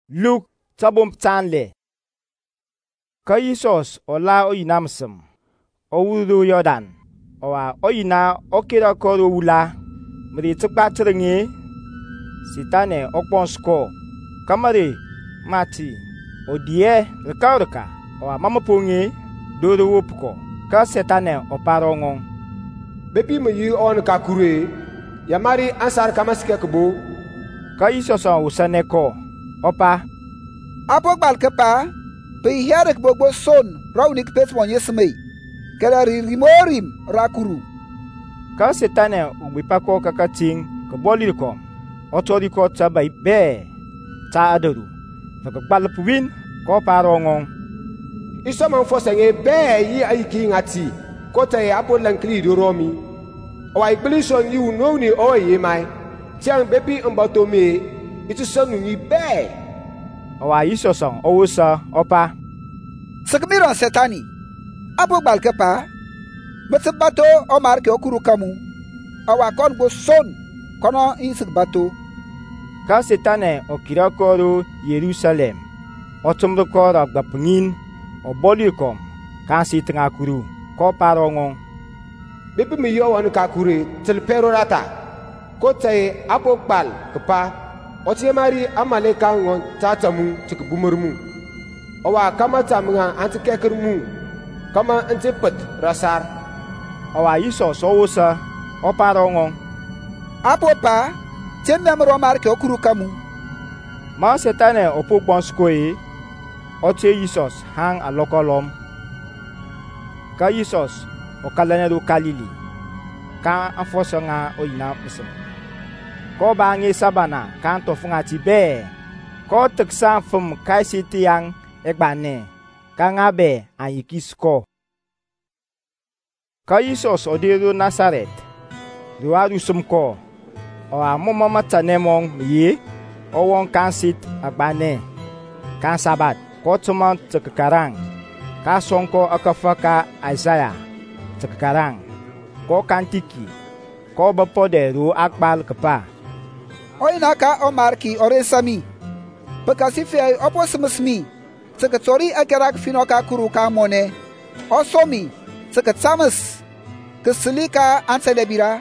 Luk tabom tanle. Ka Isos ola oyina msem. Owudo Yordan. Owa oyina okira koro wula. Mri tukpa tringi. Sitane okponsko. Kamari mati. Odie reka. Owa mamapongi. Dodo wopko. Ka setane oparongon. Bepi me yi on kakure. Yamari ansar kamaske kebo. Ka Isos usane ko. Opa. Apo gbal kepa. Pe hiarek bogbo son. Raunik pet wonye smei. Kera rimorim rakuru. Ka setane ugbipako kakating. Kebolirkom. Otoriko tabai be. Ta adaru. Fakagbal puwin. Ko parongon. Iso man fosenge be yi aiki ngati. Kota ye apo lankli do romi. Owa ikbilison yi unoni oye mai. Tiang bepi mbatome. Itu sanu ni be. Owa Isosong owusa opa. Sekmiran setani. Apo gbal kepa. Metsebato omar ke okuru kamu. Awa kon go son. Kono insik bato. Ka setane okirakoro Yerusalem. Otumrokoro agbapungin. Obolikom. Kan sitnga kuru. Ko parongon. Bepi me yo on kakure. Telpero rata. Kota ye apo gbal kepa. Otie mari amale kangon tatamu tikbumurmu. Owa kama tamunga antikekermu. Kama antipet rasar. Owa Isos owusa oparongon. Apo pa. Temmem romar ke okuru kamu. Ma setane opokponskoe. Otie Isos hang alokolom. Ka Isos okalanero Galili. Ka anfoso nga oyina msem. Ko bangi sabana kanto fungati be. Ko teksan fum kaisiti yang ekbane. Ka ngabe anyikisko. Ka Isos odero Nazaret. Luaru sumko. Owa mama tanemong miye. Owon kansit akbane. Kan sabat. Ko tuman tekekarang. Ka sonko akafaka Isaiah. Tekekarang. Ko kantiki. Ko bapodero akbal kepa. Oinaka omarki oresami. Bekasife oposmusmi. Seketori akerak finoka kuruka mone. Osomi. Seketsamus. Keselika anselebira.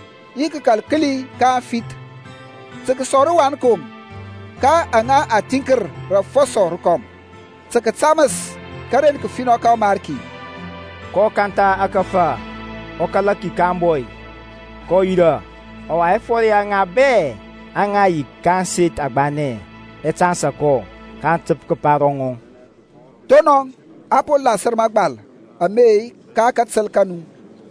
Kalkili ka fit. Sekesoru wankom. Ka anga atinker rafosor kom. Seketsamus. Karen kefinoka omarki. Ko kanta akafa. Okalaki kamboy. Ko ira. Owa efori anga be. Anga yi kansit agbane. Etansa ko. Kan tip keparongon. Tonong. Apo la sermagbal. Amei ka katsel kanu.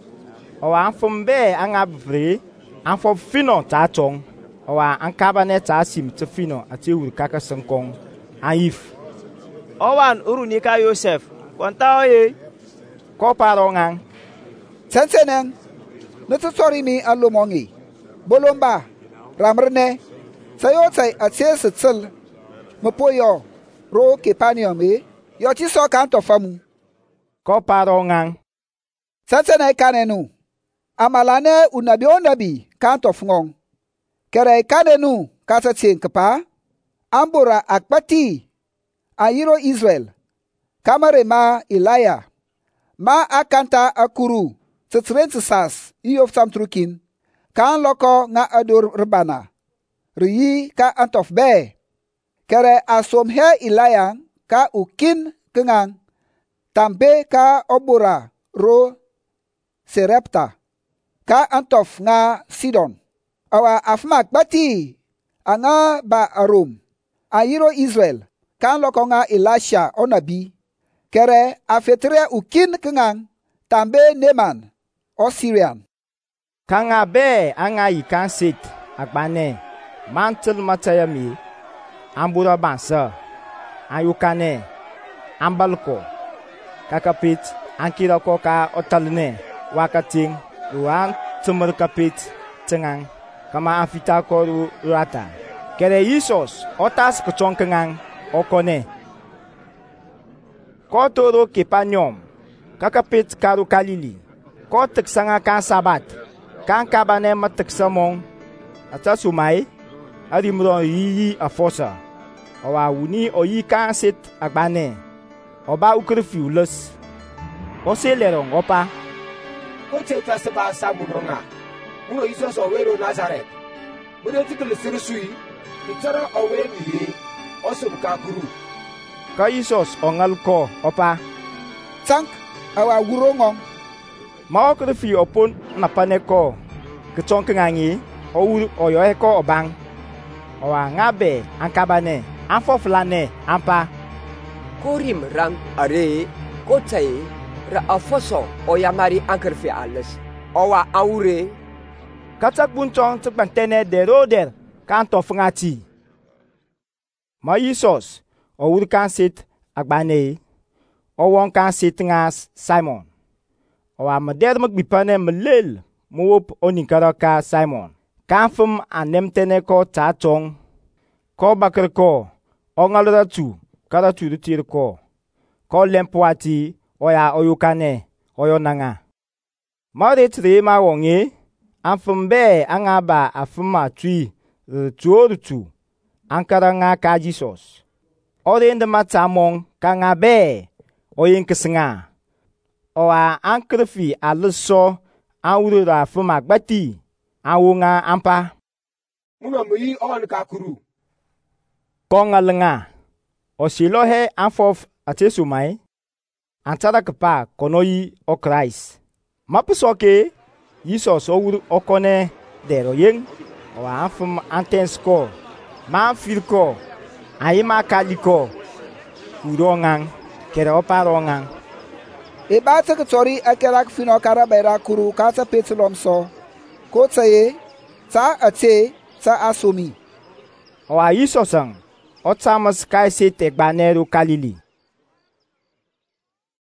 Owa anfum be anga vre. Anfum fino ta tong. Owa ankabane ta sim te fino ati ur kaka senkong. Anif. Owan urunika Yosef. Kwanta oye. Ko parongan. Senseneng. Nutsori mi alomongi. Bolomba. Ramrne. Sayo say atse setsel. Mapoyo. Ro kepanium e. Yoti so kanto famu. Ko parongan. Senseneng kanenu. Amalane unabi kanto fungong. Kere kanenu kasa kepa. Ambura akpati. Ayiro Israel. Kamare ma Ilaya. Ma akanta akuru. Tsetsrensas. Iyof samtrukin. Kan loko nga adur rebana. Riyi ka antof be. Kere asom he Ilaya ka ukin kengang. Tambe ka obura ro Serepta. Ka antof nga Sidon. Awa afmak bati. Anga ba arum. Ayiro Israel. Kan loko nga Elisha onabi. Kere afetre ukin kengang. Tambe Neman. O Syrian. Kanga be anga yi kansit akbane. Mantel matayami. Ambura bansa. Ayukane. Ambalko. Kakapit. Ankirako ka otalne. Wakating. Luan tumur kapit. Tengang. Kama afita koru rata. Kere Isos. Otas kechong kengang. Okone. Kotoro kepanyom. Kakapit karu Galili. Kotek sanga kan sabat. Kan kabane matek samong. Ata sumai. Arimron yi afosa. Owa wuni oyi kan sit agbane. Oba ukrifi ulus. Ose lerong opa. Oche tasaba samunonga. Uno Jesus owero Nazareth. Bude tikele sirisui. Itara owe miye. Osum kakuru. Ka Jesus ongal ko opa. Tank awa wurongong. Ma okrifi opon napane ko. Kechong kengangi. Owu oyoe ko obang. Owa ngabe ankabane. Anfoflane ampa. Korim rang are. Kotai. Ra afoso oyamari ankerfi alles. Owa aure. Katak bunchong tepantene de roder. Kanto fungati. Ma Jesus. Owur kan sit agbane. Owon kan sit ngas Simon. Owa mader magbipane melel. Muwop oninkaraka Simon. Kanfum anemtene ko tatong. Ko bakar ko. Ongalra tu. Kara tu rutir ko. Ko lempwati. Oya oyukane. Oyonanga. Marit rema wonge. Anfumbe angaba afuma tui. Rutu. Ankara nga ka Jesus. Ode nde matamong kangabe. Oyen kesenga. Owa ankrfi aluso. Anwurura afuma gbati. Anwunga ampa. Uno muyi on kakuru. Kongalenga. Osilohe anfof atesumai. Antara kepa konoyi o Christ. Mapusoke. Jesus owur okone dero yeng. Owa anfum antensko. Ma firko. Ayima kaliko. Urongang. Kere opa rongang. E bata ke tori akerak fino karabera kuru kasa petulom so. Ko tsaye. Ta ate. Ta asomi. Owa Yisosang. Otsamas kai se tekbaneru Kalili.